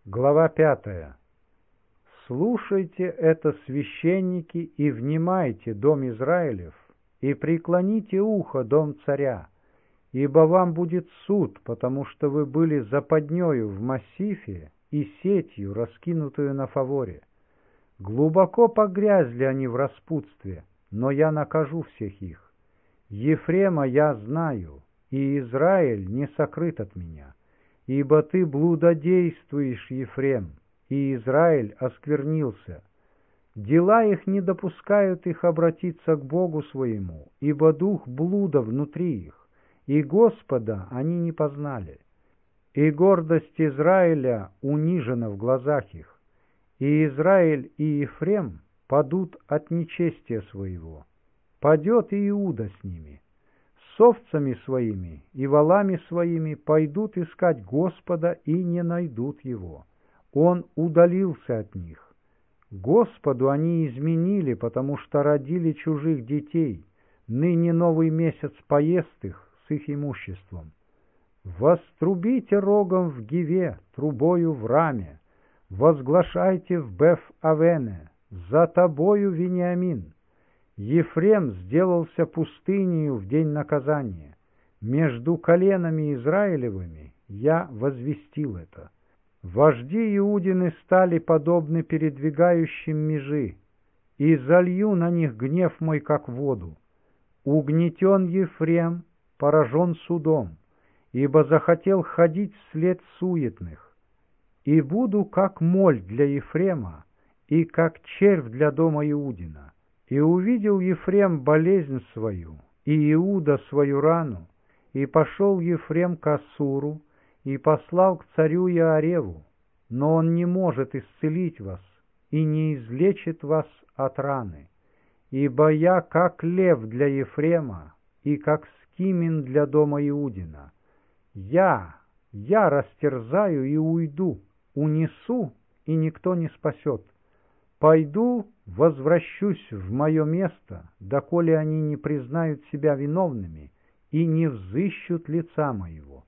Глава 5. «Слушайте это, священники, и внимайте, дом Израилев, и преклоните ухо, дом царя, ибо вам будет суд, потому что вы были западнёю в Массифе и сетью, раскинутую на фаворе. Глубоко погрязли они в распутстве, но я накажу всех их. Ефрема я знаю, и Израиль не сокрыт от меня. Ибо ты блудодействуешь, Ефрем, и Израиль осквернился. Дела их не допускают их обратиться к Богу своему, ибо дух блуда внутри их, и Господа они не познали. И гордость Израиля унижена в глазах их, и Израиль и Ефрем падут от нечестия своего. Падет и Иуда с ними. С овцами своими и волами своими пойдут искать Господа и не найдут Его. Он удалился от них. Господу они изменили, потому что родили чужих детей. Ныне новый месяц поест их с их имуществом. Вострубите рогом в Гиве, трубою в Раме. Возглашайте в Беф-Авене: за тобою, Вениамин. Ефрем сделался пустынею в день наказания. Между коленами Израилевыми я возвестил это. Вожди Иудины стали подобны передвигающим межи, и залью на них гнев мой, как воду. Угнетен Ефрем, поражен судом, ибо захотел ходить вслед суетных. И буду как моль для Ефрема, и как червь для дома Иудина. И увидел Ефрем болезнь свою, и Иуда свою рану, и пошел Ефрем к Ассуру, и послал к царю Иареву, но он не может исцелить вас, и не излечит вас от раны. Ибо я как лев для Ефрема, и как скимин для дома Иудина. Я растерзаю и уйду, унесу, и никто не спасет. Пойду, возвращусь в мое место, доколе они не признают себя виновными и не взыщут лица моего.